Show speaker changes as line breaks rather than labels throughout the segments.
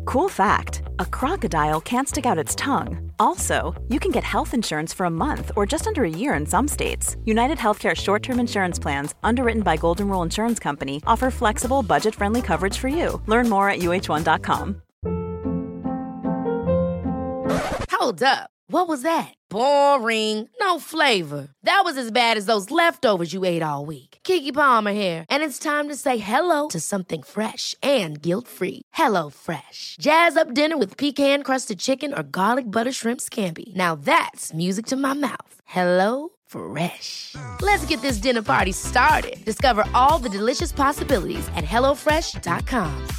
Cool fact, a crocodile can't stick out its tongue. Also, you can get health insurance for a month or just under a year in some states. United Healthcare short-term insurance plans, underwritten by Golden Rule Insurance Company, offer flexible, budget-friendly coverage for you. Learn more at uh1.com.
Hold up. What was that? Boring. No flavor. That was as bad as those leftovers you ate all week. Keke Palmer here, and it's time to say hello to something fresh and guilt-free. Hello Fresh. Jazz up dinner with pecan-crusted chicken or garlic butter shrimp scampi. Now that's music to my mouth. Hello Fresh. Let's get this dinner party started. Discover all the delicious possibilities at hellofresh.com.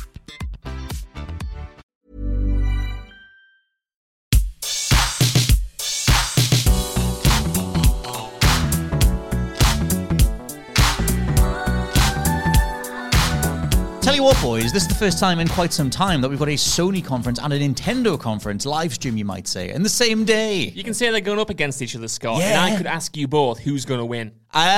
Tell you what, boys, this is the first time in quite some time that we've got a Sony conference and a Nintendo conference, live stream, you might say, in the same day.
You can say they're going up against each other, Scott.
Yeah.
And I could ask you both who's going to win.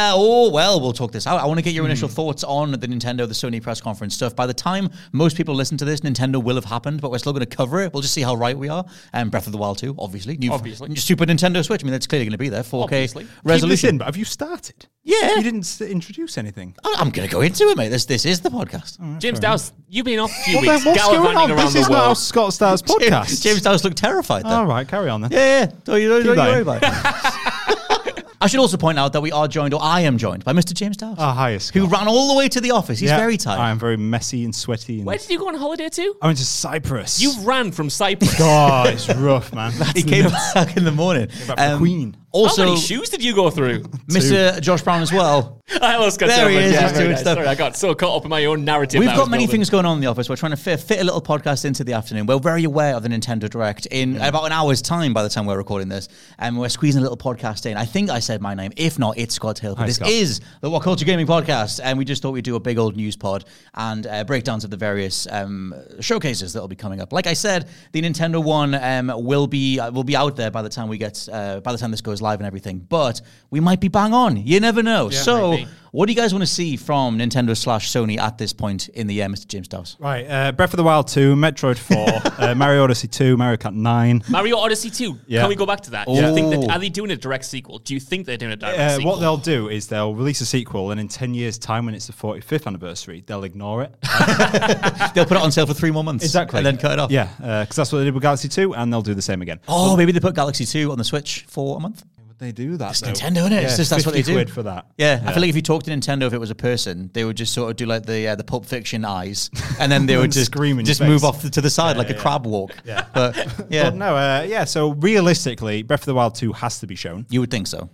We'll talk this out. I want to get your initial thoughts on the Nintendo, the Sony press conference stuff. By the time most people listen to this, Nintendo will have happened, but we're still going to cover it. We'll just see how right we are. Breath of the Wild 2, obviously. New Super Nintendo Switch. I mean, that's clearly going to be there. 4K
obviously.
resolution.
But have you started?
Yeah.
You didn't introduce anything.
I'm going to go into it, mate. This is the podcast.
James Dowse, you've been off a few
Well,
weeks
then what's going on?
gallivanting around
This
the
is not how
world.
Scott starts podcast.
James Dowse looked terrified there.
All right, carry on then.
Yeah. Don't you
Keep
worry
going.
about it. I should also point out that we are joined, or I am joined, by Mr. James Dowse.
Oh, hi, Scott.
Who ran all the way to the office. He's very tired.
I am very messy and sweaty. And
Where did you go on holiday to?
I went to Cyprus.
You ran from Cyprus.
God, it's rough, man.
He came back in the morning.
back for Queen.
Also,
How many shoes did you go through?
Mr. Josh Brown as well.
Hello, Scott.
There he is,
Yeah,
just
very
doing
nice.
stuff.
Sorry, I got so caught up in my own narrative.
We've
that I
got
was
many
building.
things going on in the office. We're trying to fit a little podcast into the afternoon. We're very aware of the Nintendo Direct in about an hour's time by the time we're recording this. And we're squeezing a little podcast in. I think I said my name. If not, it's Scott Hill. But
Hi,
this
Scott.
is the What Culture Gaming Podcast. And we just thought we'd do a big old news pod and breakdowns of the various showcases that will be coming up. Like I said, the Nintendo one will be out there by the time we get by the time this goes live and everything. But we might be bang on. You never know. So,
maybe.
what do you guys want to see from Nintendo/Sony at this point in the year, Mr. James Dowse?
Right, Breath of the Wild 2, Metroid 4, Mario Odyssey 2, Mario Kart 9.
Mario Odyssey 2.
Yeah.
Can we go back to that? Do you think
Ooh.
are they doing a direct sequel? Do you think they're doing a direct sequel?
What they'll do is they'll release a sequel, and in 10 years' time, when it's the 45th anniversary, they'll ignore it.
They'll put it on sale for 3 more months.
Exactly.
And then cut it off.
Yeah, because that's what they did with Galaxy 2, and they'll do the same again.
Oh, maybe they put Galaxy 2 on the Switch for a month?
Would they do that?
It's
though?
Nintendo, isn't it?
Yeah,
It's just that's what they
50
do.
quid for that.
Yeah, I feel like if you talk to Nintendo, if it was a person, they would just sort of do like the Pulp Fiction eyes, and then they would just
scream in your
just
face.
move off to the side like a crab walk.
Yeah.
But yeah,
But no, so realistically, Breath of the Wild 2 has to be shown.
you would think so.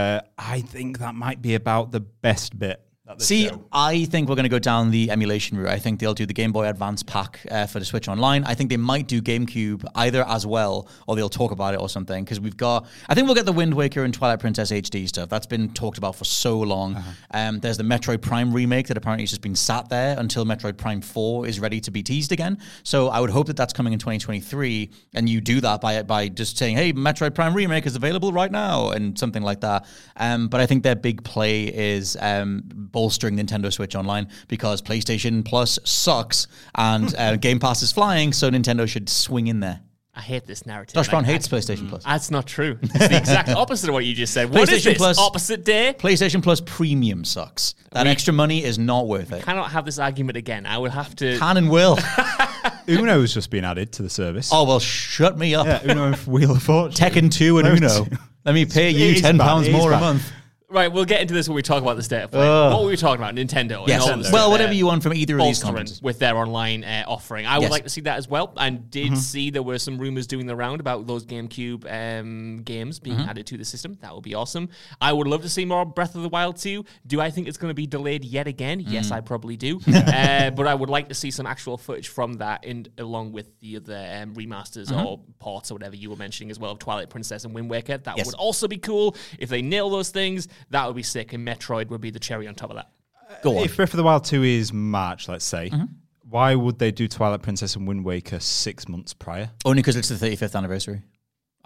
I think that might be about the best bit. at the
See,
show.
I think we're going to go down the emulation route. I think they'll do the Game Boy Advance pack for the Switch Online. I think they might do GameCube either as well, or they'll talk about it or something. Because I think we'll get the Wind Waker and Twilight Princess HD stuff. That's been talked about for so long. There's the Metroid Prime remake that apparently has just been sat there until Metroid Prime 4 is ready to be teased again. So I would hope that that's coming in 2023, and you do that by just saying, hey, Metroid Prime remake is available right now, and something like that. But I think their big play is bolstering Nintendo Switch Online, because PlayStation Plus sucks and Game Pass is flying, so Nintendo should swing in there.
I hate this narrative.
Josh Brown
Like,
hates PlayStation Plus.
That's not true. It's the exact opposite of what you just said. What is
PlayStation
this?
Plus-
Opposite day?
PlayStation Plus Premium sucks. That extra money is not worth it.
Cannot have this argument again. I would have to.
Can and will.
Uno's just been added to the service.
Oh, well, shut me up.
Yeah, Uno and Wheel of Fortune.
Tekken 2 and
Those
Uno.
two.
Let me pay you
It is
£10
bad, it is
more a
bad.
month.
Right, we'll get into this when we talk about the state of play. What were we talking about? Nintendo. and
Yes.
all this
Well,
stuff,
whatever you want from either of these
bolstering
conferences.
with their online offering. I would
Yes.
like to see that as well. And did see there were some rumors doing the round about those GameCube games being added to the system. That would be awesome. I would love to see more Breath of the Wild 2. Do I think it's going to be delayed yet again? Yes, I probably do. But I would like to see some actual footage from that, along with the other remasters or ports or whatever you were mentioning as well of Twilight Princess and Wind Waker. That
Yes.
would also be cool. If they nail those things, that would be sick. And Metroid would be the cherry on top of that.
Go on.
If Breath of the Wild 2 is March, let's say, why would they do Twilight Princess and Wind Waker 6 months prior?
Only because it's the 35th anniversary.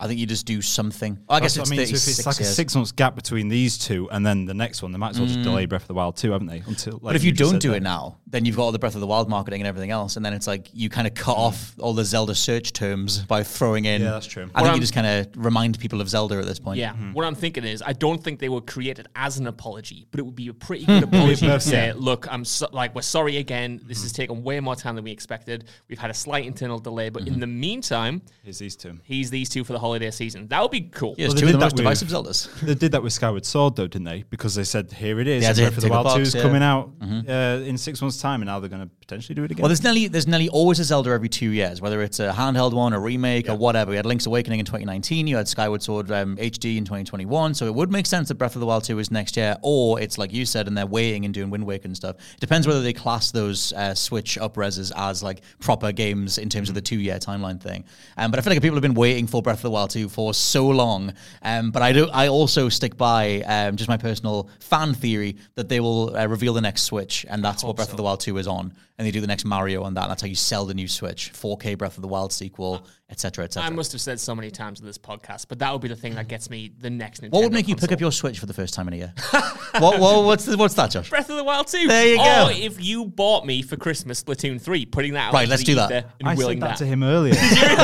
I think you just do something. I guess it's
so
36
if it's like
years.
a 6 months gap between these two and then the next one, they might as well just delay Breath of the Wild 2, haven't they? Until, like
But if you
just
don't
said
do
there.
it now, then you've got all the Breath of the Wild marketing and everything else, and then it's like you kind of cut off all the Zelda search terms by throwing in.
Yeah, that's true.
I think you just kind of remind people of Zelda at this point.
Yeah, what I'm thinking is, I don't think they would create it as an apology, but it would be a pretty good apology to say, "Look, we're sorry again. This has taken way more time than we expected. We've had a slight internal delay, but in the meantime,
Here's these two.
he's these two for the holiday season. That would be cool."
Yeah,
Well,
it's
they
two of
did
the most
that
divisive Zeldas.
They did that with Skyward Sword, though, didn't they? Because they said, here it is.
Yeah,
and
they
Breath of the
tick a
Wild
box,
2 is
yeah.
coming out in 6 months' time, and now they're going to potentially do it again.
Well, there's nearly always a Zelda every 2 years, whether it's a handheld one, a remake, or whatever. We had Link's Awakening in 2019. You had Skyward Sword HD in 2021. So it would make sense that Breath of the Wild 2 is next year, or it's like you said, and they're waiting and doing Wind Waker and stuff. It depends whether they class those Switch up-reses as like proper games in terms of the 2 year timeline thing. But I feel like people have been waiting for Breath of the Wild 2 for so long. But I also stick by just my personal fan theory that they will reveal the next Switch, and that's what Breath of the Wild 2 is on. And they do the next Mario on that. And that's how you sell the new Switch. 4K Breath of the Wild sequel, etc., etc.
I must have said so many times in this podcast, but that would be the thing that gets me the next Nintendo
What would make you pick
console.
up your Switch for the first time in a year? What's that, Josh?
Breath of the Wild 2.
There you go.
Or if you bought me for Christmas Splatoon 3, putting that out
Right,
to
let's
the
do that.
ether and
I
willing
said that to him earlier.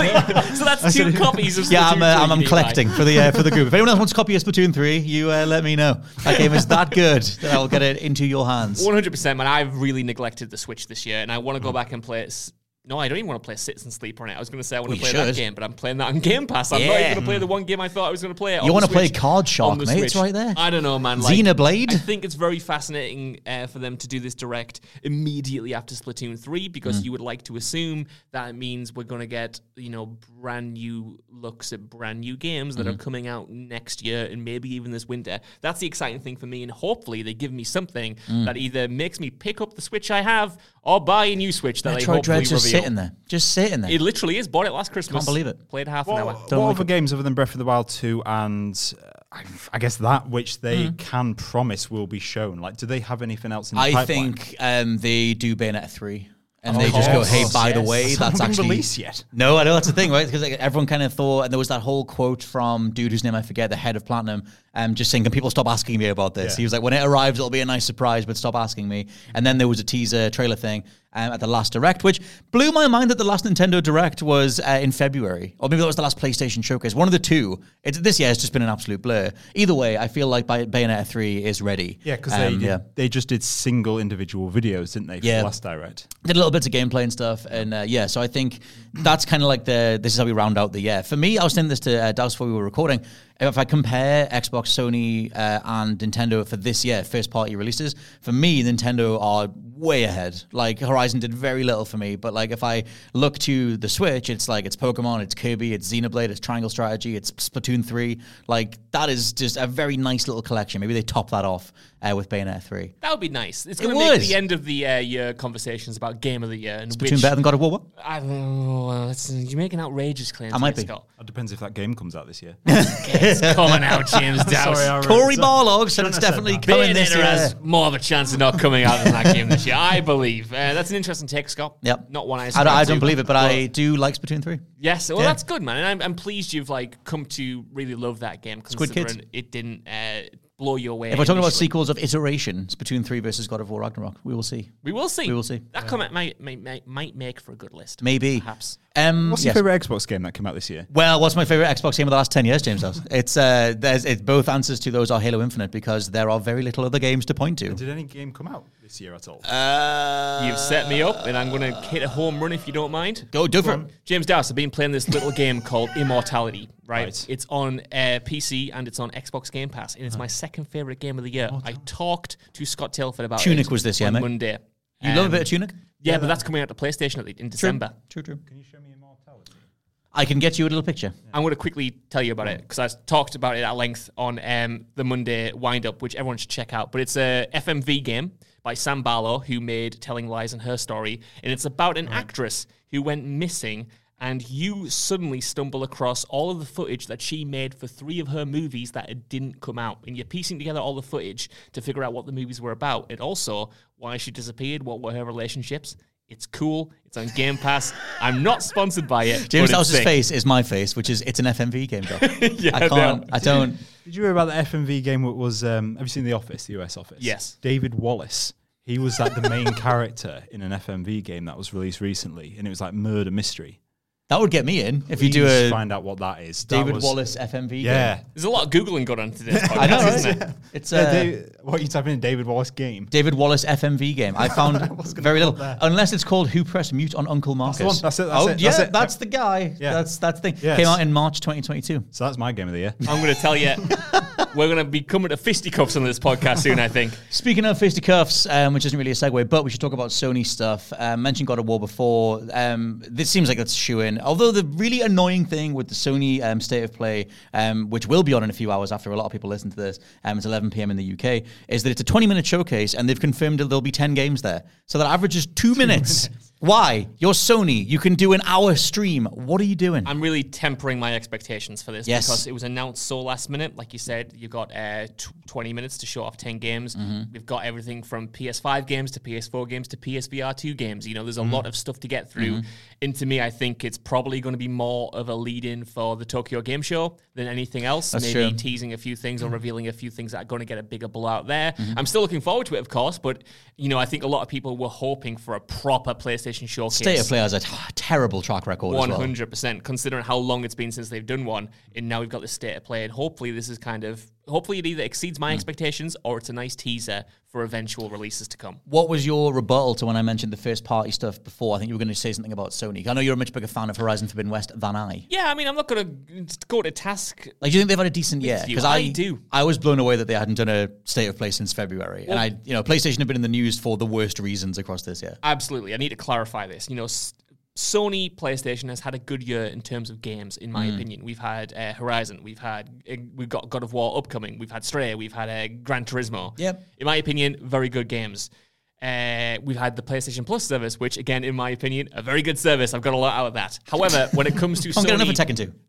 So that's two copies of Splatoon 3.
Yeah,
you
I'm
can buy.
collecting for the group. If anyone else wants a copy of Splatoon 3, you let me know. That game is that good that I'll get it into your hands.
100%, man. I've really neglected the Switch this year, and I want to go back and play it. No, I don't even want to play Citizen Sleeper on it. I was going to say I want
Well,
to
you
play that
should.
game, but I'm playing that on Game Pass. I'm not
Yeah.
even going to play the one game I thought I was going to play.
You want to play Card Shark, mate? It's right there.
I don't know, man.
Xenoblade?
I think it's very fascinating for them to do this direct immediately after Splatoon 3 because you would like to assume that it means we're going to get, brand new looks at brand new games that are coming out next year and maybe even this winter. That's the exciting thing for me, and hopefully they give me something that either makes me pick up the Switch I have or buy a new Switch that
Metroid
they hopefully
Dread's just
reveal.
sitting there. Just sitting there.
It literally is. Bought it last Christmas.
Can't believe it.
Played half an hour.
What other games other than Breath of the Wild 2 and I guess that which they can promise will be shown? Like, do they have anything else in the
I
pipeline?
think they do Bayonetta 3. And they just go, hey, by the way,
It's
that's
not been
actually...
released yet.
No, I know that's the thing, right? Because everyone kind of thought, and there was that whole quote from dude whose name I forget, the head of Platinum, just saying, can people stop asking me about this?
Yeah.
He was like, when it arrives, it'll be a nice surprise, but stop asking me. And then there was a teaser trailer thing at the last Direct, which blew my mind that the last Nintendo Direct was in February. Or maybe that was the last PlayStation Showcase. One of the two. This year has just been an absolute blur. Either way, I feel like Bayonetta 3 is ready.
Yeah, because they just did single individual videos, didn't they, for the last Direct?
Did little bits of gameplay and stuff, and so I think that's kind of like this is how we round out the year. For me, I was saying this to Douse before we were recording. If I compare Xbox, Sony, and Nintendo for this year, first party releases, for me, Nintendo are way ahead. Like Horizon did very little for me, but like if I look to the Switch, it's like it's Pokemon, it's Kirby, it's Xenoblade, it's Triangle Strategy, it's Splatoon 3. Like that is just a very nice little collection. Maybe they top that off with Bayonetta 3.
That would be nice. It's going to
would.
make the end of the year conversations about Game of the Year. And
Splatoon better than God of War? What?
I don't know. You're making outrageous claims.
I might
here,
be.
Scott.
It depends if that game comes out this year.
It's coming out, James Dowse.
Corey Barlog said it's definitely coming this
Bayonetta
year.
has more of a chance of not coming out than that game this year, I believe. That's an interesting take, Scott.
Yep.
Not one I
I
subscribe
don't
to,
believe it, but I do like Splatoon 3.
Yes, well,
Yeah.
that's good, man. And I'm pleased you've come to really love that game,
Squid Kids.
considering it didn't blow you away.
If we're talking about
initially.
sequels of iteration, Splatoon 3 versus God of War Ragnarok, we will see.
We will see.
We will see.
That comment might make for a good list.
Maybe.
Perhaps.
What's your
Yes.
favorite Xbox game that came out this year?
Well, what's my favorite Xbox game of the last 10 years, James House? It's both answers to those are Halo Infinite because there are very little other games to point to.
Did any game come out this year at all?
You've set me up, and I'm going to hit a home run if you don't mind.
Go for it.
James Dowse, I've been playing this little game called Immortality, right?
Right.
It's on PC and it's on Xbox Game Pass, and it's my second favorite game of the year. I talked to Scott Tilford about
Tunic
it
was this year,
on
mate.
Monday.
You love a bit of Tunic?
Yeah, but that's coming out to PlayStation in December.
True.
Can you show me Immortality?
I can get you a little picture.
I'm going to quickly tell you about it because I talked about it at length on the Monday wind-up, which everyone should check out. But it's a FMV game by Sam Barlow, who made Telling Lies and Her Story, and it's about an actress who went missing, and you suddenly stumble across all of the footage that she made for 3 of her movies that didn't come out, and you're piecing together all the footage to figure out what the movies were about, and also why she disappeared, what were her relationships. It's cool. It's on Game Pass. I'm not sponsored by it.
James
but it's
Dowse's
sick.
face is my face, which is it's an FMV game, though.
Yeah,
I don't.
Did you hear about the FMV game? What was? Have you seen The Office, the US Office?
Yes.
David Wallace. He was like the main character in an FMV game that was released recently, and it was like murder mystery.
That would get me in if you
Please
do a
find out what that is.
David Wallace FMV
Yeah.
game.
There's a lot of Googling going on today's podcast,
I know, right?
isn't it?
It's
what are you typing in? David Wallace game.
David Wallace FMV game. I found very little, unless it's called Who Pressed Mute on Uncle Marcus.
That's the one. That's it.
Oh
That's
yeah,
it.
that's the guy.
Yeah.
That's the thing.
Yes.
Came out in March 2022.
So that's my game of the year.
I'm going to tell you, we're going to be coming to fisticuffs on this podcast soon, I think.
Speaking of fisticuffs, which isn't really a segue, but we should talk about Sony stuff. Mentioned God of War before. This seems like it's shoo-in. Although the really annoying thing with the Sony State of Play, which will be on in a few hours after a lot of people listen to this, it's 11 p.m. in the UK, is that it's a 20-minute showcase, and they've confirmed that there'll be 10 games there. So that averages 2 minutes. Why? You're Sony. You can do an hour stream. What are you doing?
I'm really tempering my expectations for this
Yes.
because it was announced so last minute. Like you said, you've got 20 minutes to show off 10 games. We've got everything from PS5 games to PS4 games to PSVR 2 games. You know, there's a lot of stuff to get through. And to me, I think it's probably going to be more of a lead-in for the Tokyo Game Show than anything else.
That's
Maybe
true.
teasing a few things or revealing a few things that are going to get a bigger blowout there. I'm still looking forward to it, of course, but, you know, I think a lot of people were hoping for a proper PlayStation showcase.
State of Play has a terrible track record as well.
100%, considering how long it's been since they've done one, and now we've got the State of Play, and hopefully this is hopefully it either exceeds my expectations or it's a nice teaser for eventual releases to come.
What was your rebuttal to when I mentioned the first-party stuff before? I think you were going to say something about Sony. I know you're a much bigger fan of Horizon Forbidden West than I.
Yeah, I mean, I'm not going to go to task.
Like, do you think they've had a decent year?
you.
Because
I do.
I was blown away that they hadn't done a State of Play since February.
Well,
and PlayStation have been in the news for the worst reasons across this year.
Absolutely. I need to clarify this. You know, Sony PlayStation has had a good year in terms of games, in my opinion. We've had Horizon, we've got God of War upcoming, we've had Stray, we've had Gran Turismo.
Yep.
In my opinion, very good games. We've had the PlayStation Plus service, which again, in my opinion, a very good service. I've got a lot out of that. However, when it comes to
I'm
Sony,
getting enough of Tekken 2.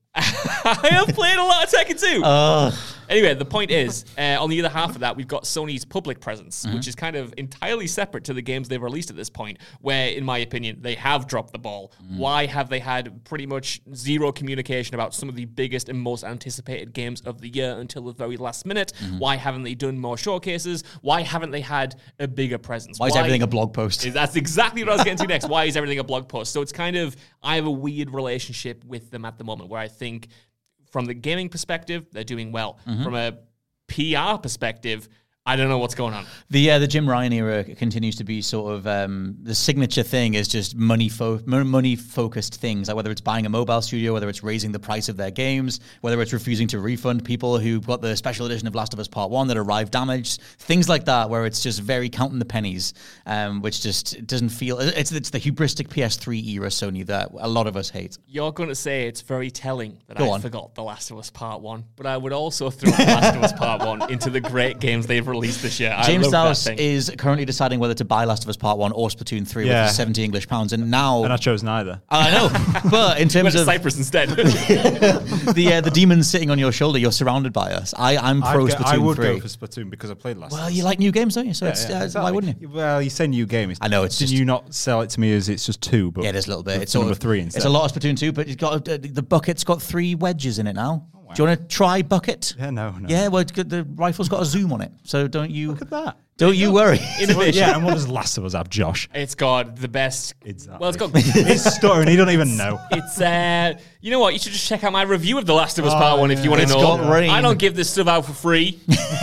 I have played a lot of Tekken 2. Anyway, the point is, on the other half of that, we've got Sony's public presence, which is kind of entirely separate to the games they've released at this point, where, in my opinion, they have dropped the ball. Why have they had pretty much zero communication about some of the biggest and most anticipated games of the year until the very last minute? Why haven't they done more showcases? Why haven't they had a bigger presence?
Why is everything a blog post?
That's exactly what I was getting to next. Why is everything a blog post? So it's kind of, I have a weird relationship with them at the moment where I think from the gaming perspective, they're doing well. From a PR perspective, I don't know what's going on.
The Jim Ryan era continues to be sort of the signature thing is just money focused things, like whether it's buying a mobile studio, whether it's raising the price of their games, whether it's refusing to refund people who got the special edition of Last of Us Part 1 that arrived damaged, things like that, where it's just very counting the pennies, which just doesn't feel it's the hubristic PS3 era Sony that a lot of us hate.
You're going to say it's very telling that
Go
I
on.
forgot The Last of Us Part 1, but I would also throw The Last of Us Part 1 into the great games they've released this year.
James
I love
Dowse
that thing.
is currently deciding whether to buy Last of Us Part 1 or Splatoon 3
Yeah.
with 70 English pounds, and now
And I chose neither.
I know, but in
Went
terms
to
of
Cyprus instead.
the demons sitting on your shoulder, you're surrounded by us. I'm pro Splatoon 3.
I would go for Splatoon because I played last.
Well, you like new games, don't you? So why wouldn't you?
Well, you say new game.
I know, it's
Did
just-
you not sell it to me as it's just two? But
Yeah, it is a little bit. It's
number
sort of,
3 instead.
It's a lot of Splatoon 2, but it's got the bucket's got 3 wedges in it now. Do you want to try bucket?
Yeah, no.
Yeah, well, the rifle's got a zoom on it, so don't you?
Look at that.
Don't you worry.
Innovation.
Yeah, and what does Last of Us have, Josh?
It's got the best.
Exactly.
Well, it's got.
It's stuttering. He don't even know.
It's you know what? You should just check out my review of The Last of Us Part 1 if you want to
It's
know.
got rain.
I don't give this stuff out for free.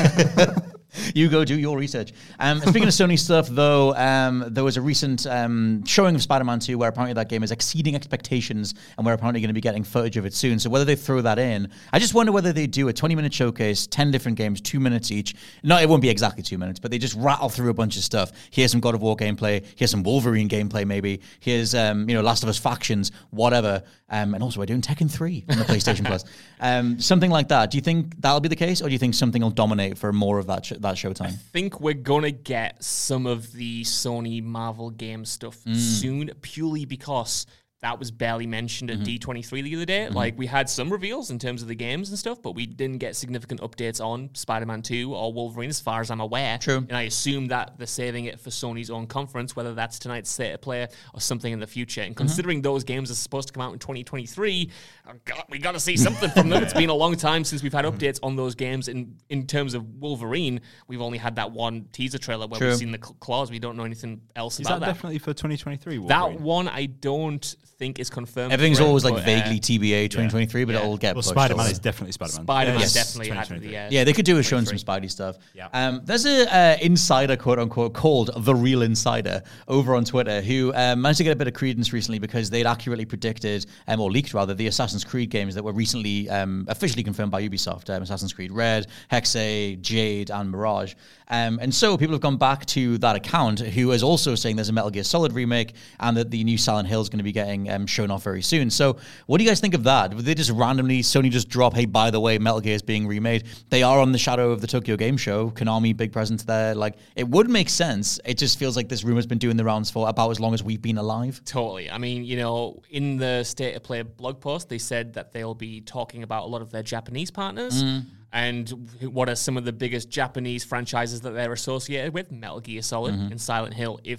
You go do your research. Speaking of Sony stuff, though, there was a recent showing of Spider-Man 2 where apparently that game is exceeding expectations and we're apparently going to be getting footage of it soon. So whether they throw that in, I just wonder whether they do a 20-minute showcase, 10 different games, 2 minutes each. No, it won't be exactly 2 minutes, but they just rattle through a bunch of stuff. Here's some God of War gameplay. Here's some Wolverine gameplay, maybe. Here's, Last of Us Factions, whatever. And also we're doing Tekken 3 on the PlayStation Plus. Something like that. Do you think that'll be the case, or do you think something will dominate for more of that showtime?
I think we're gonna get some of the Sony Marvel game stuff soon, purely because that was barely mentioned at D23 the other day. Like, we had some reveals in terms of the games and stuff, but we didn't get significant updates on Spider-Man 2 or Wolverine, as far as I'm aware.
True.
And I assume that they're saving it for Sony's own conference, whether that's tonight's State of Play or something in the future. And considering those games are supposed to come out in 2023, we got to see something from them. It's been a long time since we've had updates on those games. In terms of Wolverine, we've only had that one teaser trailer where we've seen the claws. We don't know anything else about that.
Is that definitely for 2023, Wolverine?
That one I don't think is confirmed.
Everything's always like vaguely TBA 2023, but it'll get pushed.
Spider-Man is definitely Spider-Man.
Spider-Man
Yes,
definitely had
2023.
the...
Yeah, they could do a showing some Spidey stuff.
Yeah.
There's a insider, quote unquote, called The Real Insider over on Twitter who managed to get a bit of credence recently because they'd accurately predicted, or leaked rather, the Assassin's Creed games that were recently officially confirmed by Ubisoft. Assassin's Creed Red, Hexe, Jade, and Mirage. And so people have gone back to that account who is also saying there's a Metal Gear Solid remake and that the new Silent Hill is going to be getting shown off very soon. So what do you guys think of that? Would they just randomly, Sony just drop, hey, by the way, Metal Gear is being remade? They are on the shadow of the Tokyo Game Show. Konami, big presence there. Like, it would make sense. It just feels like this rumor's been doing the rounds for about as long as we've been alive.
Totally. I mean, you know, in the State of Play blog post, they said that they'll be talking about a lot of their Japanese partners. And what are some of the biggest Japanese franchises that they're associated with? Metal Gear Solid and Silent Hill. If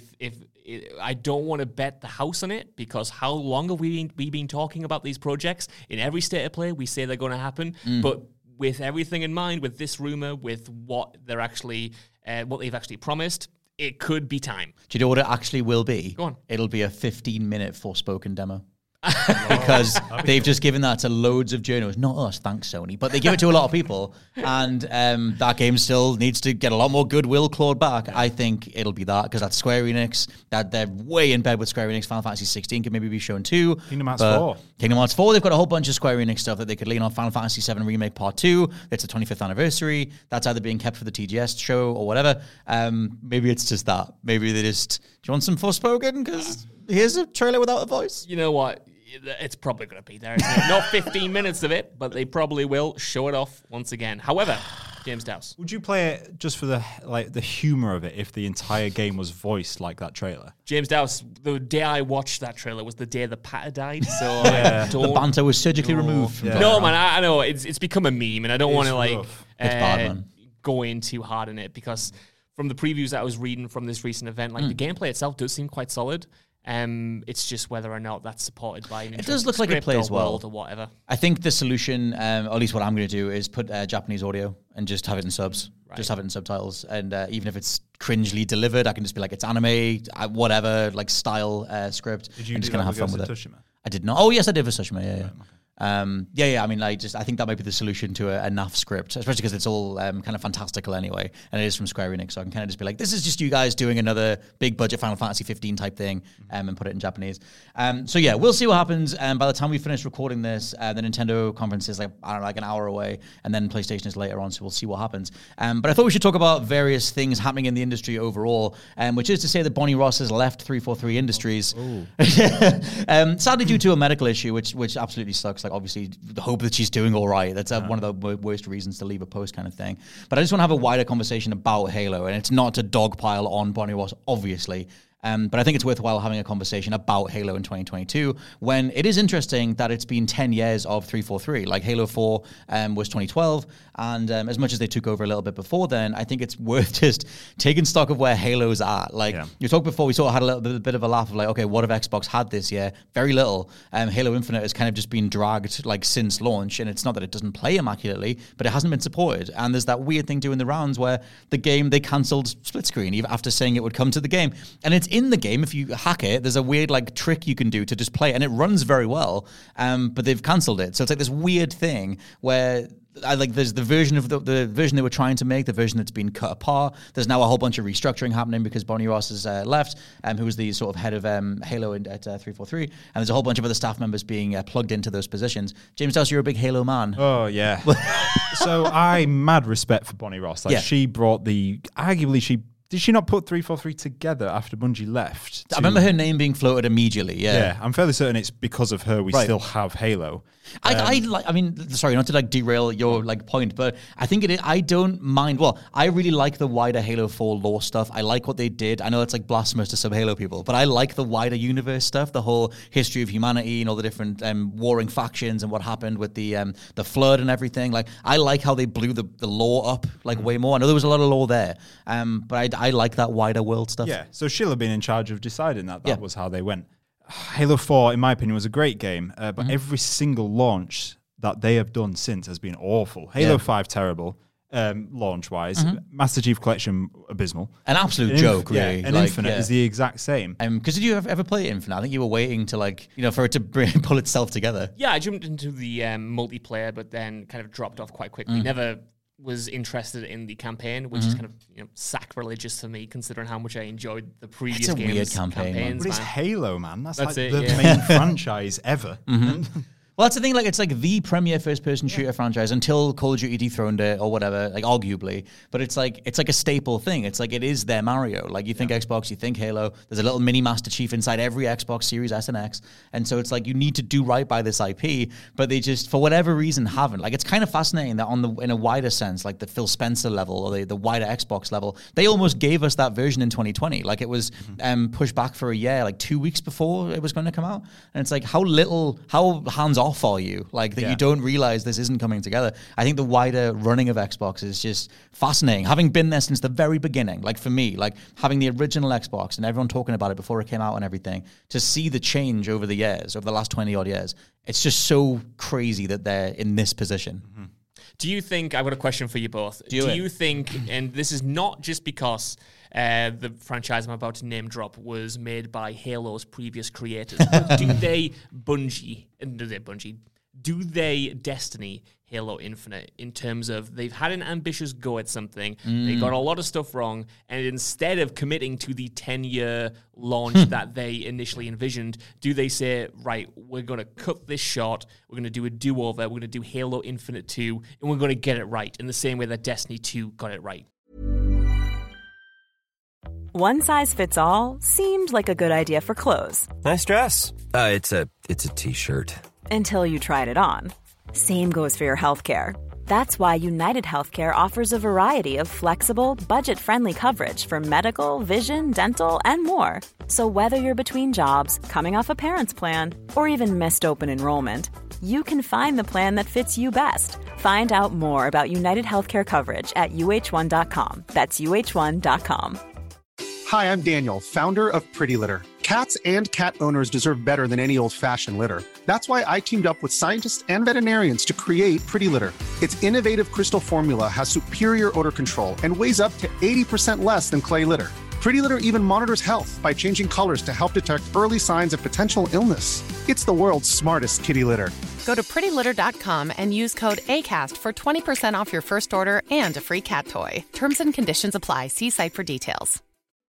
I don't want to bet the house on it, because how long have we been talking about these projects? In every State of Play, we say they're going to happen, but with everything in mind, with this rumor, with what they're actually, what they've actually promised, it could be time.
Do you know what it actually will be?
Go on.
It'll be a 15-minute Forspoken demo. Because they've just given that to loads of journalists. Not us, thanks Sony, but they give it to a lot of people, and that game still needs to get a lot more goodwill clawed back. I think it'll be that, because that's Square Enix, that they're way in bed with Square Enix. Final Fantasy 16 could maybe be shown too.
Kingdom Hearts 4.
Kingdom Hearts 4, they've got a whole bunch of Square Enix stuff that they could lean on. Final Fantasy 7 Remake Part 2, it's the 25th anniversary. That's either being kept for the TGS show or whatever. Maybe it's just that. Maybe they just, do you want some Forspoken? Because here's a trailer without a voice.
You know what? It's probably going to be there. Isn't it? Not 15 minutes of it, but they probably will show it off once again. However, James Dowse.
Would you play it just for the humor of it if the entire game was voiced like that trailer?
James Dowse, the day I watched that trailer was the day the patter died, so I don't...
The banter was surgically removed from
No, man, I know. It's become a meme, and I don't want to, like,
It's bad, man.
go in too hard in it, because from the previews that I was reading from this recent event, like, the gameplay itself does seem quite solid. It's just whether or not that's supported by an
It does look like it plays well
or whatever.
I think the solution, or at least what I'm going to do, is put Japanese audio and just have it in subs. Right. Just have it in subtitles. And even if it's cringely delivered, I can just be like, it's anime, whatever, like style script.
Did you
and just kind of have fun with it.
Tsushima?
I did not. Oh, yes, I did for Tsushima, yeah. Right, okay. I mean, I think that might be the solution to a NAF script, especially because it's all kind of fantastical anyway, and it is from Square Enix, so I can kind of just be like, this is just you guys doing another big budget Final Fantasy 15 type thing, and put it in Japanese. So yeah, we'll see what happens. By the time we finish recording this, the Nintendo conference is like an hour away, and then PlayStation is later on, so we'll see what happens. But I thought we should talk about various things happening in the industry overall, which is to say that Bonnie Ross has left 343 Industries, sadly due to a medical issue, which absolutely sucks. Like, obviously, the hope that she's doing all right. That's one of the worst reasons to leave a post, kind of thing. But I just want to have a wider conversation about Halo, and it's not to dogpile on Bonnie Ross, obviously. But I think it's worthwhile having a conversation about Halo in 2022, when it is interesting that it's been 10 years of 343. Like, Halo 4 was 2012, and as much as they took over a little bit before then, I think it's worth just taking stock of where Halo's at. Like, you talked before, we sort of had a bit of a laugh of like, okay, what have Xbox had this year? Very little. Halo Infinite has kind of just been dragged like since launch, and it's not that it doesn't play immaculately, but it hasn't been supported. And there's that weird thing doing the rounds where the game, they cancelled split screen even after saying it would come to the game. And it's in the game. If you hack it, there's a weird like trick you can do to just play it, and it runs very well, but they've cancelled it. So it's like this weird thing where there's the version of the version they were trying to make, the version that's been cut apart. There's now a whole bunch of restructuring happening because Bonnie Ross has left, who was the sort of head of Halo at 343, and there's a whole bunch of other staff members being plugged into those positions. James Dowse, you're a big Halo man.
Oh yeah. So I mad respect for Bonnie Ross. Like, she brought arguably she Did she not put 343 together after Bungie left?
I remember her name being floated immediately.
Yeah, I'm fairly certain it's because of her we still have Halo.
I mean, sorry, not to like derail your like point, but I think it is, I don't mind. Well, I really like the wider Halo 4 lore stuff. I like what they did. I know it's like blasphemous to some Halo people, but I like the wider universe stuff, the whole history of humanity and all the different warring factions and what happened with the flood and everything. Like, I like how they blew the lore up like way more. I know there was a lot of lore there, but I like that wider world stuff.
Yeah, so she'll have been in charge of deciding that was how they went. Halo 4, in my opinion, was a great game, but every single launch that they have done since has been awful. Halo 5, terrible, launch-wise. Master Chief Collection, abysmal.
An absolute joke, really.
And Infinite is the exact same.
Because did you ever play Infinite? I think you were waiting to, like, for it to pull itself together.
Yeah, I jumped into the multiplayer, but then kind of dropped off quite quickly. Never was interested in the campaign, which is kind of sacrilegious for me, considering how much I enjoyed the previous games.
It's a weird campaign.
But it's Halo, man. That's like
it,
the main franchise ever.
Well, that's the thing. Like, it's like the premier first-person shooter franchise until Call of Duty dethroned it or whatever. Like, arguably, but it's like a staple thing. It's like it is their Mario. Like, you think Xbox, you think Halo. There's a little mini Master Chief inside every Xbox Series S and X, and so it's like you need to do right by this IP, but they just for whatever reason haven't. Like, it's kind of fascinating that in a wider sense, like the Phil Spencer level or the wider Xbox level, they almost gave us that version in 2020. Like, it was pushed back for a year, like 2 weeks before it was going to come out, and it's like how hands off are you, like that you don't realize this isn't coming together. I think the wider running of Xbox is just fascinating. Having been there since the very beginning, like for me, like having the original Xbox and everyone talking about it before it came out and everything, to see the change over the years, over the last 20 odd years, it's just so crazy that they're in this position.
Do you think, I've got a question for you both. Do you think, and this is not just because the franchise I'm about to name drop was made by Halo's previous creators, but do they Destiny Halo Infinite in terms of they've had an ambitious go at something, they got a lot of stuff wrong, and instead of committing to the 10-year launch that they initially envisioned, do they say, right, we're going to cut this short, we're going to do a do-over, we're going to do Halo Infinite 2, and we're going to get it right in the same way that Destiny 2 got it right?
One size fits all seemed like a good idea for clothes.
Nice dress. It's a t-shirt.
Until you tried it on. Same goes for your healthcare. That's why United Healthcare offers a variety of flexible, budget-friendly coverage for medical, vision, dental, and more. So whether you're between jobs, coming off a parent's plan, or even missed open enrollment, you can find the plan that fits you best. Find out more about United Healthcare coverage at uh1.com. That's uh1.com.
Hi, I'm Daniel, founder of Pretty Litter. Cats and cat owners deserve better than any old-fashioned litter. That's why I teamed up with scientists and veterinarians to create Pretty Litter. Its innovative crystal formula has superior odor control and weighs up to 80% less than clay litter. Pretty Litter even monitors health by changing colors to help detect early signs of potential illness. It's the world's smartest kitty litter.
Go to prettylitter.com and use code ACAST for 20% off your first order and a free cat toy. Terms and conditions apply. See site for details.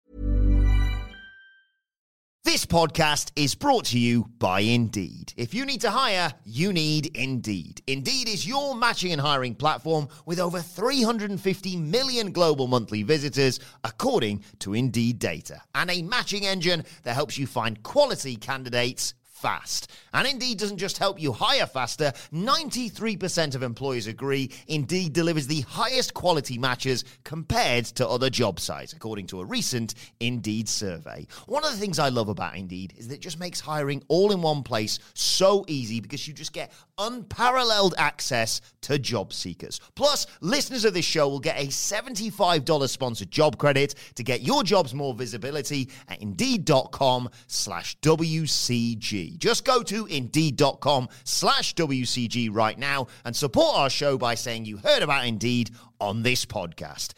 This podcast is brought to you by Indeed. If you need to hire, you need Indeed. Indeed is your matching and hiring platform with over 350 million global monthly visitors, according to Indeed data, and a matching engine that helps you find quality candidates fast. And Indeed doesn't just help you hire faster. 93% of employers agree Indeed delivers the highest quality matches compared to other job sites, according to a recent Indeed survey. One of the things I love about Indeed is that it just makes hiring all in one place so easy because you just get unparalleled access to job seekers. Plus, listeners of this show will get a $75 sponsored job credit to get your jobs more visibility at Indeed.com/WCG. Just go to Indeed.com/WCG right now and support our show by saying you heard about Indeed on this podcast.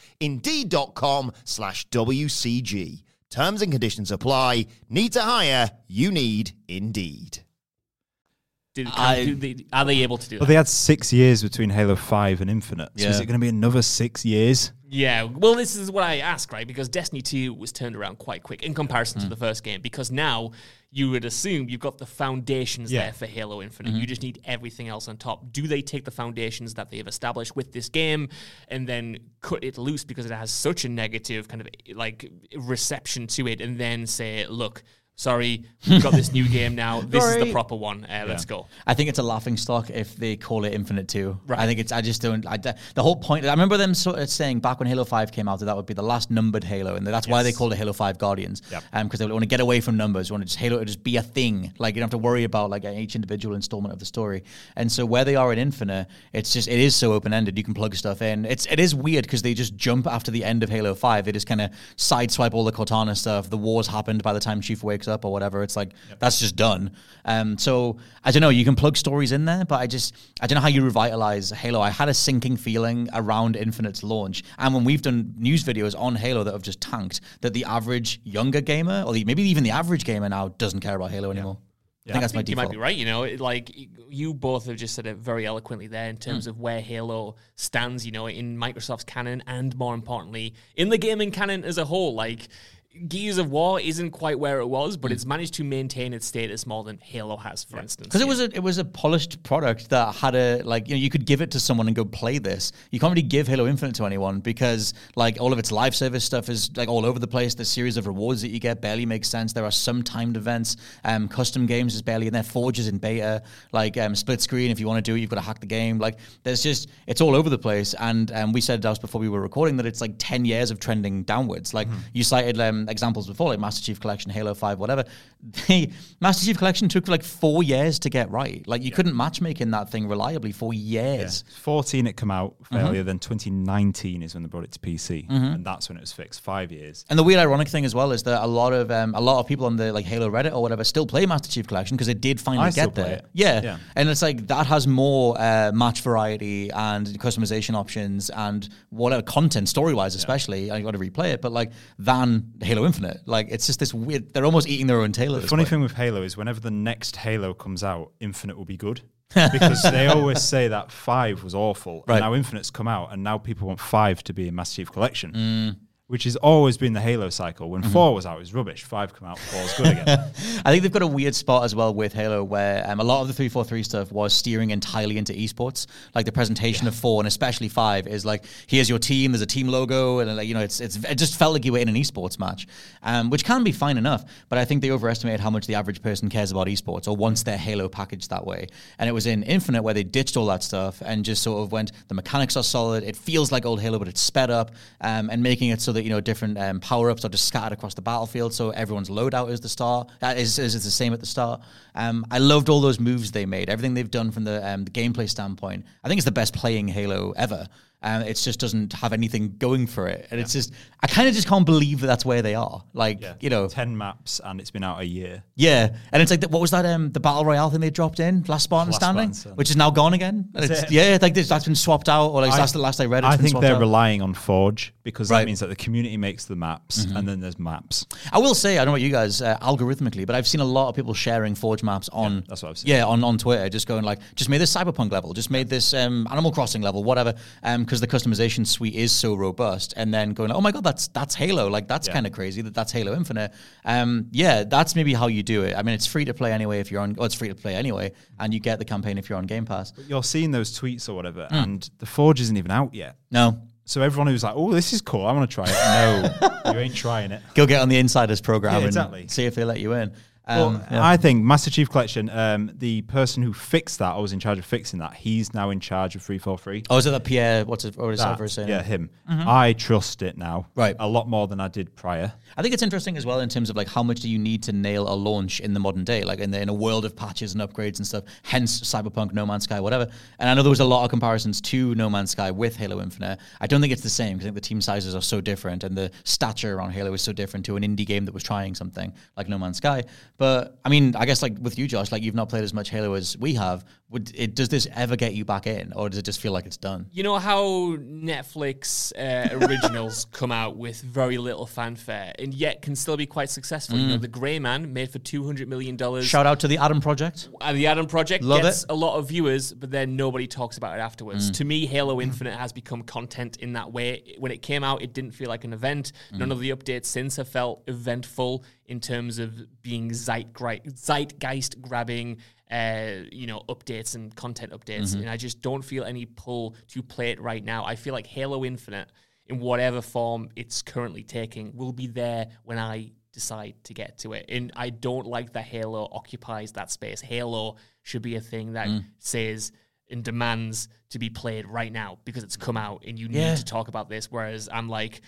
Indeed.com/WCG. Terms and conditions apply. Need to hire? You need Indeed.
Are they able to do that?
Well, they had 6 years between Halo 5 and Infinite. So
Yeah.
is it going to be another 6 years?
Yeah, well, this is what I ask, right? Because Destiny 2 was turned around quite quick in comparison to the first game. Because now you would assume you've got the foundations there for Halo Infinite. You just need everything else on top. Do they take the foundations that they have established with this game and then cut it loose because it has such a negative kind of like reception to it, and then say, look, sorry, we've got this new game now. This is the proper one. Let's go.
I think it's a laughing stock if they call it Infinite 2. Right. I think it's, I just don't, the whole point, I remember them sort of saying back when Halo 5 came out that would be the last numbered Halo, and that's why they called it Halo 5 Guardians. Because they want to get away from numbers, they want to just Halo to just be a thing. Like, you don't have to worry about like each individual installment of the story. And so where they are in Infinite, it is so open-ended, you can plug stuff in. It is weird because they just jump after the end of Halo 5. They just kind of sideswipe all the Cortana stuff. The war's happened by the time Chief wakes up or whatever. It's like, that's just done. So I don't know, you can plug stories in there, but I don't know how you revitalize Halo. I had a sinking feeling around Infinite's launch, and when we've done news videos on Halo that have just tanked, that the average younger gamer, or maybe even the average gamer now, doesn't care about Halo anymore. I think that's my default.
You might be right. You know, like you both have just said it very eloquently there in terms of where Halo stands, you know, in Microsoft's canon, and more importantly, in the gaming canon as a whole. Like, Gears of War isn't quite where it was, but it's managed to maintain its status more than Halo has, for instance.
Because it was a polished product that had you could give it to someone and go play this. You can't really give Halo Infinite to anyone because like all of its live service stuff is like all over the place. The series of rewards that you get barely makes sense. There are some timed events. Custom games is barely in there. Forge is in beta. Like split screen, if you want to do it, you've got to hack the game. Like it's all over the place. And we said that before we were recording that it's like 10 years of trending downwards. Like you cited examples before, like Master Chief Collection, Halo 5, whatever. The Master Chief Collection took like 4 years to get right. Like you couldn't matchmake in that thing reliably for years.
14 it come out failure, then 2019 is when they brought it to PC, and that's when it was fixed. 5 years.
And the weird ironic thing as well is that a lot of people on the like Halo Reddit or whatever still play Master Chief Collection because it did finally get there. Yeah. And it's like that has more match variety and customization options and whatever content story-wise especially. I got to replay it, but like than Halo Infinite. Like it's just this weird, they're almost eating their own tail.
The funny thing with Halo is whenever the next Halo comes out, Infinite will be good. Because they always say that 5 was awful. Right. And now Infinite's come out and now people want 5 to be a Master Chief Collection. Which has always been the Halo cycle. When 4 was out, it was rubbish. 5 come out, 4 is good again.
I think they've got a weird spot as well with Halo where a lot of the 343 stuff was steering entirely into esports. Like the presentation of 4 and especially 5 is like, here's your team, there's a team logo, and like, you know, it just felt like you were in an esports match, which can be fine enough. But I think they overestimated how much the average person cares about esports or wants their Halo packaged that way. And it was in Infinite where they ditched all that stuff and just sort of went, the mechanics are solid, it feels like old Halo, but it's sped up, and making it so that, you know, different power-ups are just scattered across the battlefield, so everyone's loadout is the same at the start. I loved all those moves they made. Everything they've done from the gameplay standpoint, I think it's the best playing Halo ever. It just doesn't have anything going for it. And it's just, I kind of just can't believe that that's where they are. Like, you know.
10 maps and it's been out a year.
Yeah. And it's like, what was that, the Battle Royale thing they dropped in? Last Spartan Standing? Which is now gone again. And it's like that's been swapped out, or like that's the last I read.
I think they're relying on Forge because that means that the community makes the maps and then there's maps.
I will say, I don't know what you guys, algorithmically, but I've seen a lot of people sharing Forge maps on,
that's what I've seen.
Yeah, on Twitter, just going like, just made this Cyberpunk level, just made this Animal Crossing level, whatever, because the customization suite is so robust, and then going, oh my god, that's Halo, like that's kind of crazy that's Halo Infinite. That's maybe how you do it. I mean, it's free to play anyway if you're on, it's free to play anyway, and you get the campaign if you're on Game Pass.
But you're seeing those tweets or whatever, and the Forge isn't even out yet.
No.
So everyone who's like, oh, this is cool, I want to try it. No, you ain't trying it.
Go get on the Insiders program and see if they let you in.
I think Master Chief Collection, the person who fixed that, or was in charge of fixing that, he's now in charge of 343.
Oh, is it that Pierre? What is that first name?
Yeah, him. I trust it now.
Right.
A lot more than I did prior.
I think it's interesting as well in terms of like how much do you need to nail a launch in the modern day, like in a world of patches and upgrades and stuff, hence Cyberpunk, No Man's Sky, whatever. And I know there was a lot of comparisons to No Man's Sky with Halo Infinite. I don't think it's the same because I think the team sizes are so different and the stature around Halo is so different to an indie game that was trying something like No Man's Sky. But I mean, I guess like with you, Josh, like you've not played as much Halo as we have, does this ever get you back in, or does it just feel like it's done?
You know how Netflix originals come out with very little fanfare and yet can still be quite successful? You know, The Grey Man made for $200 million.
Shout out to the Adam Project.
The Adam Project
Love
gets
it.
a lot of viewers, but then nobody talks about it afterwards. To me, Halo Infinite has become content in that way. When it came out, it didn't feel like an event. None of the updates since have felt eventful in terms of being zeitgeist grabbing, updates and content updates. And I just don't feel any pull to play it right now. I feel like Halo Infinite, in whatever form it's currently taking, will be there when I decide to get to it. And I don't like that Halo occupies that space. Halo should be a thing that says and demands to be played right now because it's come out and you need to talk about this. Whereas I'm like,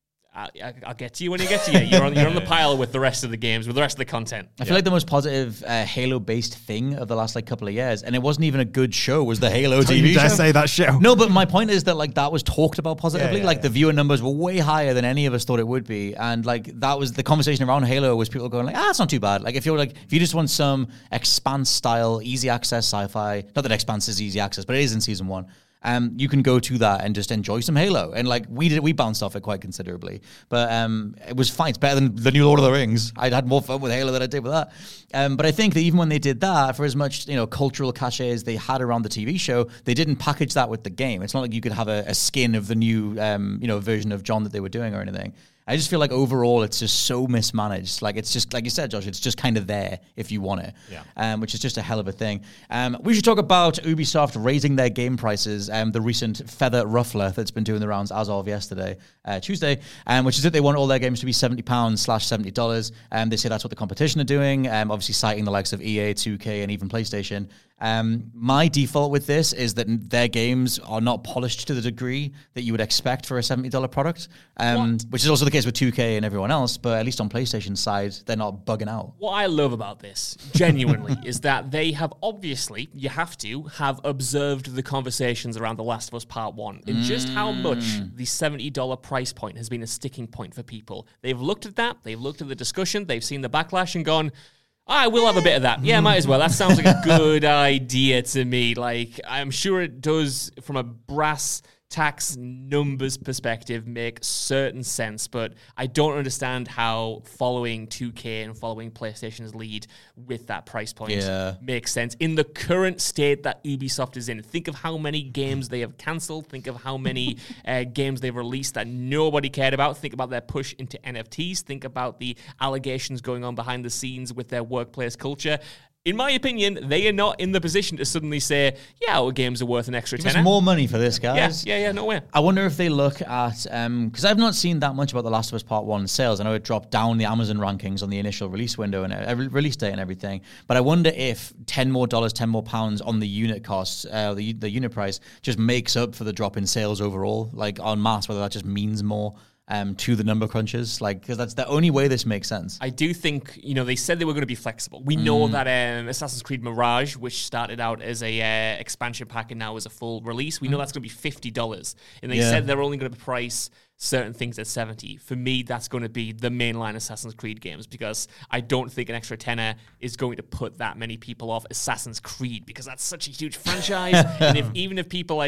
I'll get to you when you get to you. You're on the pile with the rest of the games, with the rest of the content.
I feel like the most positive Halo-based thing of the last couple of years, and it wasn't even a good show, was the Halo TV show.
Dare say that show.
No, but my point is that that was talked about positively. The viewer numbers were way higher than any of us thought it would be, and that was the conversation around Halo. Was people going it's not too bad. If you just want some Expanse style easy access sci-fi, not that Expanse is easy access, but it is in season 1. You can go to that and just enjoy some Halo. And we bounced off it quite considerably. But it was fine. It's better than the new Lord of the Rings. I'd had more fun with Halo than I did with that. But I think that even when they did that, for as much cultural cachet as they had around the TV show, they didn't package that with the game. It's not like you could have a skin of the new version of John that they were doing or anything. I just feel like overall it's just so mismanaged. It's just, like you said, Josh, it's just kind of there if you want it, which is just a hell of a thing. We should talk about Ubisoft raising their game prices, the recent feather ruffler that's been doing the rounds as of yesterday, Tuesday, which is that they want all their games to be £70/$70. They say that's what the competition are doing, obviously citing the likes of EA, 2K, and even PlayStation. My default with this is that their games are not polished to the degree that you would expect for a $70 product, which is also the case with 2K and everyone else, but at least on PlayStation's side, they're not bugging out.
What I love about this, genuinely, is that they have obviously, you have observed the conversations around The Last of Us Part 1 and just how much the $70 price point has been a sticking point for people. They've looked at that, they've looked at the discussion, they've seen the backlash and gone, I will have a bit of that. Yeah, might as well. That sounds like a good idea to me. I'm sure it does, from a brass tax numbers perspective, make certain sense, but I don't understand how following 2K and following PlayStation's lead with that price point makes sense in the current state that Ubisoft is in. Think of how many games they have cancelled. Think of how many games they've released that nobody cared about. Think about their push into NFTs. Think about the allegations going on behind the scenes with their workplace culture. In my opinion, they are not in the position to suddenly say, our games are worth an extra
Give us
$10.
more money for this, guys.
Yeah, no way.
I wonder if they look at, because I've not seen that much about The Last of Us Part 1 sales. I know it dropped down the Amazon rankings on the initial release window and release date and everything. But I wonder if £10 more on the unit costs, the unit price, just makes up for the drop in sales overall, en masse, whether that just means more. To the number crunches, because that's the only way this makes sense.
I do think, they said they were going to be flexible. We know that Assassin's Creed Mirage, which started out as a expansion pack and now is a full release, we know that's going to be $50. And they said they're only going to price certain things at $70. For me, that's going to be the mainline Assassin's Creed games, because I don't think an extra tenner is going to put that many people off Assassin's Creed, because that's such a huge franchise. And even if people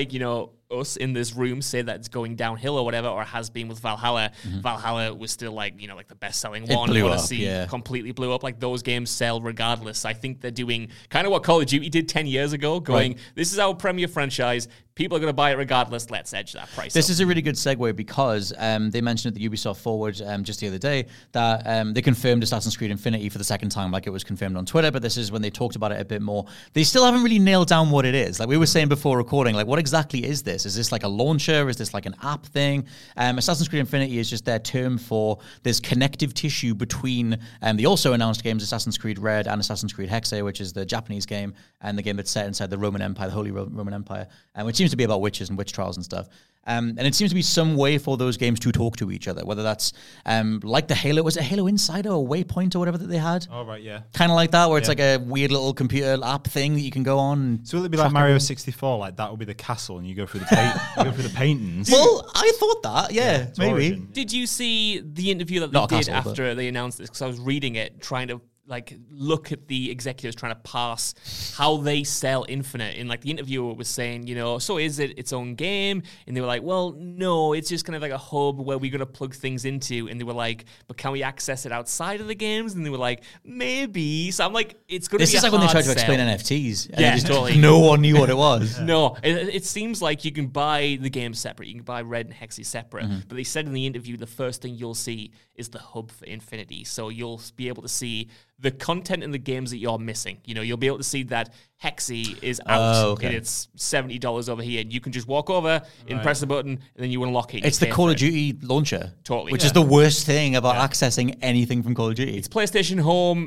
us in this room say that it's going downhill or whatever, or has been with Valhalla, Valhalla was still the best-selling one.
Odyssey
completely blew up. Those games sell regardless. I think they're doing kind of what Call of Duty did 10 years ago, going, this is our premier franchise. People are going to buy it regardless. Let's edge that price
This
up.
is a really good segue because they mentioned at the Ubisoft Forward just the other day that they confirmed Assassin's Creed Infinity for the second time, like it was confirmed on Twitter, but this is when they talked about it a bit more. They still haven't really nailed down what it is. We were saying before recording, what exactly is this? Is this a launcher? Is this an app thing? Assassin's Creed Infinity is just their term for this connective tissue between the also announced games Assassin's Creed Red and Assassin's Creed Hexe, which is the Japanese game and the game that's set inside the Roman Empire, the Holy Roman Empire, which seems to be about witches and witch trials and stuff. And it seems to be some way for those games to talk to each other, whether that's like the Halo, was it Halo Insider or Waypoint or whatever that they had?
Oh, right, yeah.
Kind of like that, where it's like a weird little computer app thing that you can go on. And
so will it be like Mario 64, that will be the castle and you go through the paintings?
Well, I thought that, yeah maybe.
Did you see the interview that they did after they announced this? Because I was reading it, trying to like look at the executives trying to parse how they sell Infinite. And like the interviewer was saying, you know, so is it its own game? And they were like, well, no, it's just kind of like a hub where we're going to plug things into. And they were like, but can we access it outside of the games? And they were like, maybe. So I'm like, it's going to be
This is like when they tried to explain NFTs. And
yeah,
just,
totally.
No one knew what it was.
No, it seems like you can buy the game separate. You can buy Red and Hexy separate. But they said in the interview, the first thing you'll see is the hub for Infinity. So you'll be able to see the content in the games that you're missing. You know, you'll be able to see that Hexy is out and it's $70 over here. And you can just walk over and press the button and then you unlock it.
It's the Call of Duty launcher.
Totally.
Which is the worst thing about accessing anything from Call of Duty.
It's PlayStation Home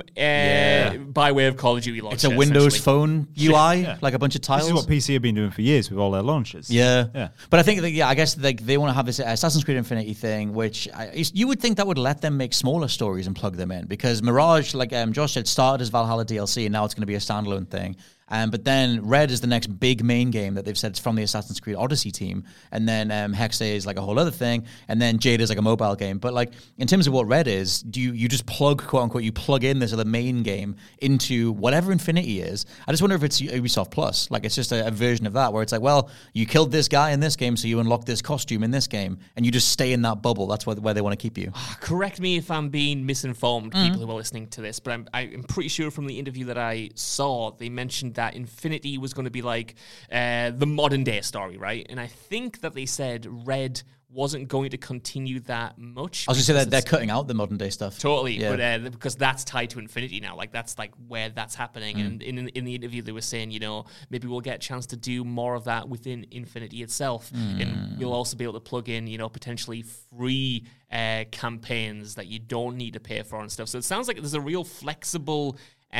by way of Call of Duty launcher.
It's a Windows Phone UI, like a bunch of tiles.
This is what PC have been doing for years with all their launches.
Yeah. But I think, I guess they want to have this Assassin's Creed Infinity thing, which you would think that would let them make smaller stories and plug them in. Because Mirage, like Josh said, started as Valhalla DLC, and now it's going to be a standalone thing. But then Red is the next big main game that they've said it's from the Assassin's Creed Odyssey team. And then Hexay is like a whole other thing. And then Jade is like a mobile game. But like in terms of what Red is, you just plug, quote unquote, you plug in this other main game into whatever Infinity is. I just wonder if it's Ubisoft Plus. Like it's just a version of that where it's like, well, you killed this guy in this game, so you unlock this costume in this game. And you just stay in that bubble. That's where they want to keep you.
Correct me if I'm being misinformed, people who are listening to this. But I'm pretty sure from the interview that I saw, they mentioned that Infinity was going to be like the modern day story, right? And I think that they said Red wasn't going to continue that much.
I was going to say that they're cutting out the modern day stuff.
Totally, but because that's tied to Infinity now. Like that's like where that's happening. And in the interview, they were saying, you know, maybe we'll get a chance to do more of that within Infinity itself, and you'll also be able to plug in, you know, potentially free campaigns that you don't need to pay for and stuff. So it sounds like there's a real flexible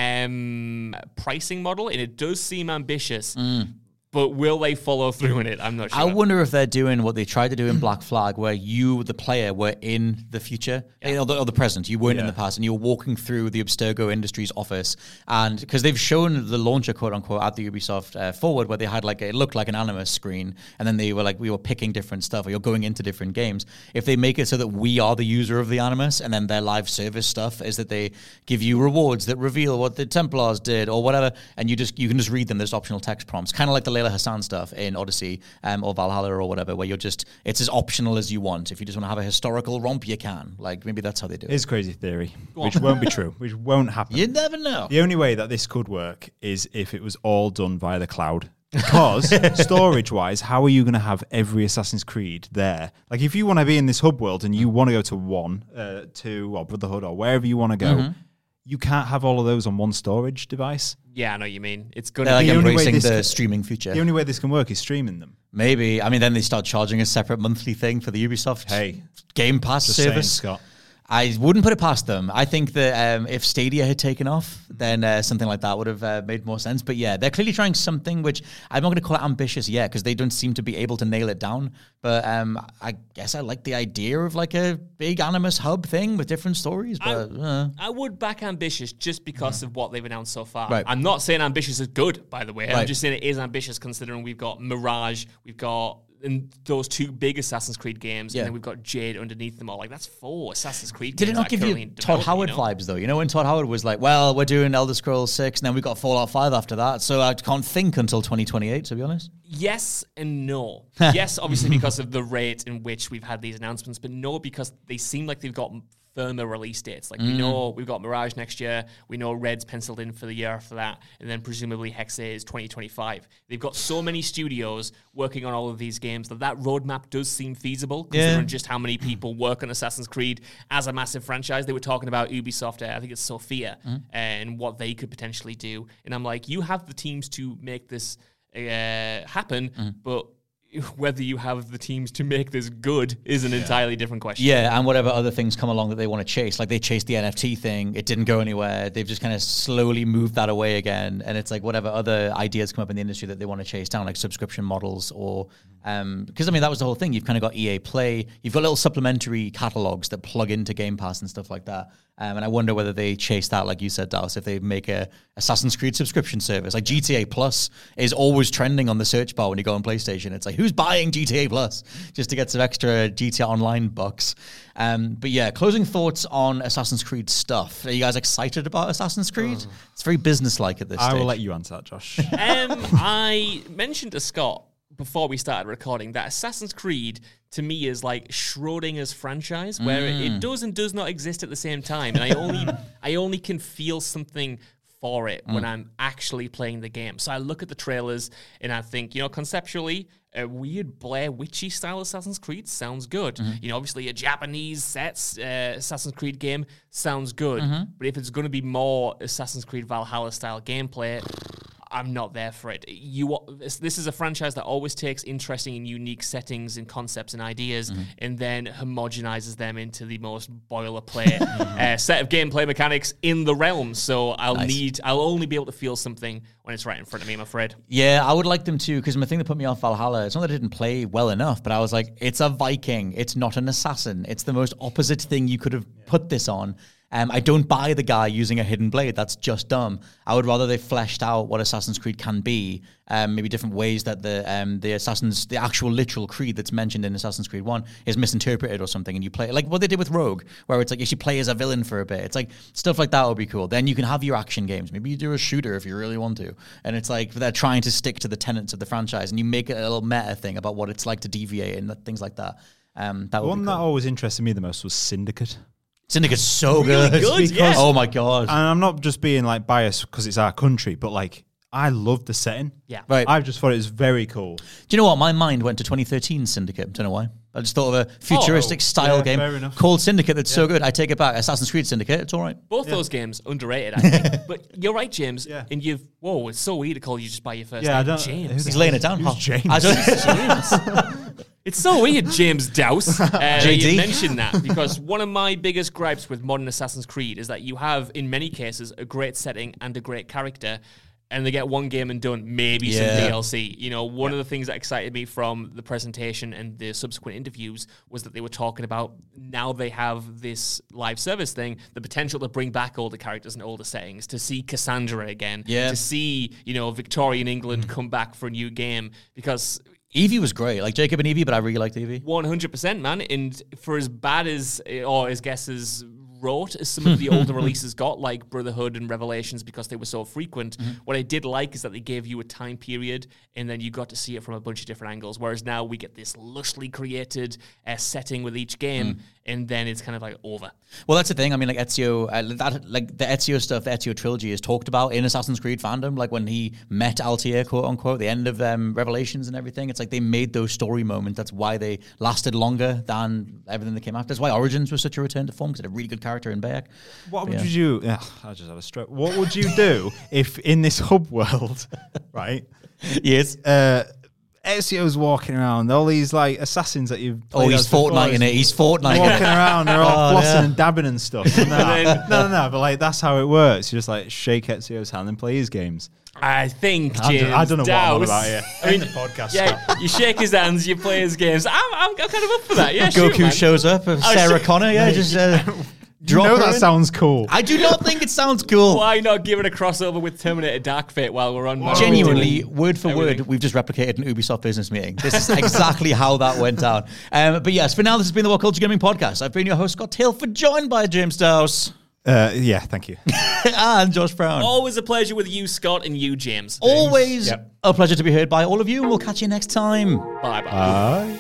pricing model, and it does seem ambitious. But will they follow through in it? I'm not sure.
I wonder if they're doing what they tried to do in Black Flag, where you, the player, were in the future, or the present. You weren't in the past, and you were walking through the Abstergo Industries office. And because they've shown the launcher, quote unquote, at the Ubisoft Forward, where they had like, it looked like an Animus screen, and then they were like, we were picking different stuff, or you're going into different games. If they make it so that we are the user of the Animus, and then their live service stuff is that they give you rewards that reveal what the Templars did, or whatever, and you can just read them. There's optional text prompts, kind of like the Hassan stuff in Odyssey or Valhalla or whatever, where it's as optional as you want. If you just want to have a historical romp, you can. Like maybe that's how they do it.
It's crazy theory, which won't be true, which won't happen.
You never know.
The only way that this could work is if it was all done via the cloud. Because storage-wise, how are you going to have every Assassin's Creed there? Like if you want to be in this hub world and you want to go to 1, 2, or Brotherhood or wherever you want to go, you can't have all of those on one storage device.
Yeah, I know what you mean. It's going to
be
like
embracing the streaming future.
The only way this can work is streaming them.
Maybe. I mean, then they start charging a separate monthly thing for the Ubisoft Game Pass service.
Scott.
I wouldn't put it past them. I think that if Stadia had taken off, then something like that would have made more sense. But yeah, they're clearly trying something which I'm not going to call it ambitious yet because they don't seem to be able to nail it down. But I guess I like the idea of like a big Animus hub thing with different stories. But
I would back ambitious just because of what they've announced so far.
Right.
I'm not saying ambitious is good, by the way.
Right.
I'm just saying it is ambitious considering we've got Mirage, we've got those 2 big Assassin's Creed games, and then we've got Jade underneath them all. Like, that's 4 Assassin's Creed games.
Did it not give you Todd Howard vibes, though? You know, when Todd Howard was like, well, we're doing Elder Scrolls 6, and then we've got Fallout 5 after that, so I can't think until 2028, to be honest.
Yes and no. Yes, obviously, because of the rate in which we've had these announcements, but no, because they seem like they've got firmer release dates. Like we know we've got Mirage next year, we know Red's penciled in for the year after that, and then presumably Hexay is 2025. They've got so many studios working on all of these games that roadmap does seem feasible, considering just how many people work on Assassin's Creed as a massive franchise. They were talking about Ubisoft, I think it's Sophia, and what they could potentially do. And I'm like, you have the teams to make this happen, but whether you have the teams to make this good is an entirely different question.
Yeah, and whatever other things come along that they want to chase. Like they chased the NFT thing, it didn't go anywhere. They've just kind of slowly moved that away again. And it's like whatever other ideas come up in the industry that they want to chase down, like subscription models or... because, I mean, that was the whole thing. You've kind of got EA Play. You've got little supplementary catalogs that plug into Game Pass and stuff like that. And I wonder whether they chase that, like you said, Dallas, if they make a Assassin's Creed subscription service. Like GTA Plus is always trending on the search bar when you go on PlayStation. It's like, Who's buying GTA Plus just to get some extra GTA Online bucks? But yeah, closing thoughts on Assassin's Creed stuff. Are you guys excited about Assassin's Creed? It's very business-like at this stage.
I will let you answer that, Josh.
I mentioned to Scott before we started recording that Assassin's Creed to me is like Schrodinger's franchise, where it does and does not exist at the same time, and I only can feel something for it when I'm actually playing the game. So I look at the trailers and I think, conceptually, a weird Blair Witchy style Assassin's Creed sounds good. Obviously a Japanese set Assassin's Creed game sounds good, but if it's going to be more Assassin's Creed Valhalla style gameplay, I'm not there for it. This is a franchise that always takes interesting and unique settings and concepts and ideas and then homogenizes them into the most boilerplate set of gameplay mechanics in the realm. So I'll only be able to feel something when it's right in front of me, I'm afraid.
Yeah, I would like them to, because the thing that put me off Valhalla, it's not that I didn't play well enough, but I was like, it's a Viking. It's not an assassin. It's the most opposite thing you could have put this on. I don't buy the guy using a hidden blade. That's just dumb. I would rather they fleshed out what Assassin's Creed can be, maybe different ways that the actual literal creed that's mentioned in Assassin's Creed 1 is misinterpreted or something, and you play like what they did with Rogue, where it's like you should play as a villain for a bit. It's like stuff like that would be cool. Then you can have your action games. Maybe you do a shooter if you really want to, and it's like they're trying to stick to the tenets of the franchise, and you make it a little meta thing about what it's like to deviate and things like that. That would be cool.
That always interested me the most was Syndicate.
Syndicate's so
really good. Yeah.
Oh my god!
And I'm not just being like biased because it's our country, but like I love the setting.
Yeah,
right.
I just thought it was very cool.
Do you know what? My mind went to 2013 Syndicate. Don't know why. I just thought of a futuristic style game called Syndicate that's so good. I take it back. Assassin's Creed Syndicate. It's all right.
Both those games underrated, I think. But you're right, James. Yeah. And it's so weird to call you just by your first name, James.
He's laying it down.
Who's James?
It's so weird, James Dowse.
JD.
You mentioned that because one of my biggest gripes with modern Assassin's Creed is that you have, in many cases, a great setting and a great character, and they get one game and done, maybe some DLC. One of the things that excited me from the presentation and the subsequent interviews was that they were talking about now they have this live service thing, the potential to bring back older characters and older settings, to see Cassandra again, to see, Victorian England come back for a new game, because
Evie was great, like Jacob and Evie, but I really liked Evie.
100%, man. And for as bad as, or as guesses wrote as some of the older releases got, like Brotherhood and Revelations, because they were so frequent, what I did like is that they gave you a time period and then you got to see it from a bunch of different angles, whereas now we get this lushly created setting with each game, and then it's kind of like over.
Well, that's the thing. I mean, like Ezio, the Ezio stuff, the Ezio trilogy is talked about in Assassin's Creed fandom, like when he met Altair, quote unquote, the end of Revelations and everything. It's like they made those story moments. That's why they lasted longer than everything that came after. That's why Origins was such a return to form, because it had a really good character in Bayek.
What would you do? I just had a stroke. What would you do if in this hub world, right?
Yes.
Ezio's walking around, all these like assassins that you've played.
Oh, he's Fortnite in it. He's Fortnite.
Walking around, they're all flossing and dabbing and stuff. No, but like that's how it works. You just like shake Ezio's hand and play his games.
I think James
I don't know
Dowse,
what I'm on about here. I mean, the podcast.
Yeah, you shake his hands, you play his games. I'm kind of up for that. Yeah,
Goku shows up, Sarah Connor. Yeah, just.
That sounds cool.
I do not think it sounds cool.
Why not give it a crossover with Terminator Dark Fate while we're on?
Genuinely, word for word, we've just replicated an Ubisoft business meeting. This is exactly how that went down. But yes, for now, this has been the What Culture Gaming Podcast. I've been your host, Scott Tailford, joined by James Dowse.
Thank you.
And Josh Brown.
Always a pleasure with you, Scott, and you, James.
Always a pleasure to be heard by all of you, and we'll catch you next time.
Bye-bye.
Bye.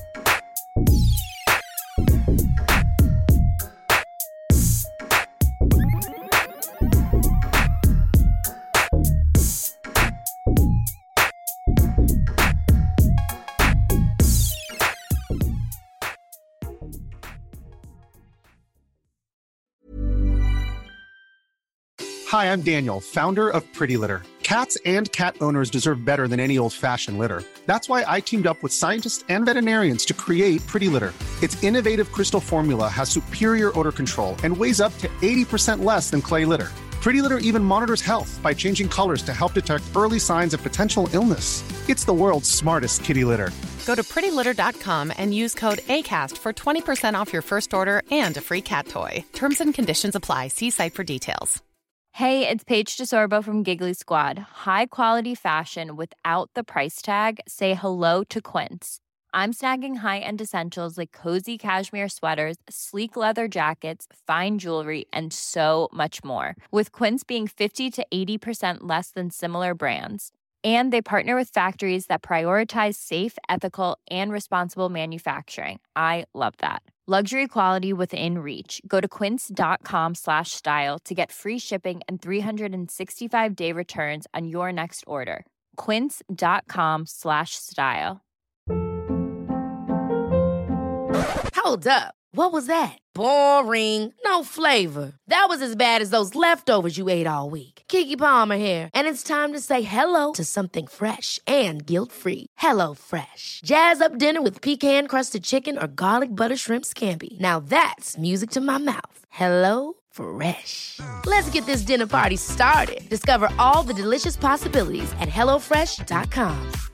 Hi, I'm Daniel, founder of Pretty Litter. Cats and cat owners deserve better than any old-fashioned litter. That's why I teamed up with scientists and veterinarians to create Pretty Litter. Its innovative crystal formula has superior odor control and weighs up to 80% less than clay litter. Pretty Litter even monitors health by changing colors to help detect early signs of potential illness. It's the world's smartest kitty litter.
Go to prettylitter.com and use code ACAST for 20% off your first order and a free cat toy. Terms and conditions apply. See site for details.
Hey, it's Paige DeSorbo from Giggly Squad. High quality fashion without the price tag. Say hello to Quince. I'm snagging high-end essentials like cozy cashmere sweaters, sleek leather jackets, fine jewelry, and so much more. With Quince being 50 to 80% less than similar brands. And they partner with factories that prioritize safe, ethical, and responsible manufacturing. I love that. Luxury quality within reach. Go to quince.com/style to get free shipping and 365-day returns on your next order. Quince.com/style.
Hold up. What was that? Boring. No flavor. That was as bad as those leftovers you ate all week. Keke Palmer here, and it's time to say hello to something fresh and guilt-free. Hello Fresh. Jazz up dinner with pecan-crusted chicken or garlic butter shrimp scampi. Now that's music to my mouth. Hello Fresh. Let's get this dinner party started. Discover all the delicious possibilities at HelloFresh.com.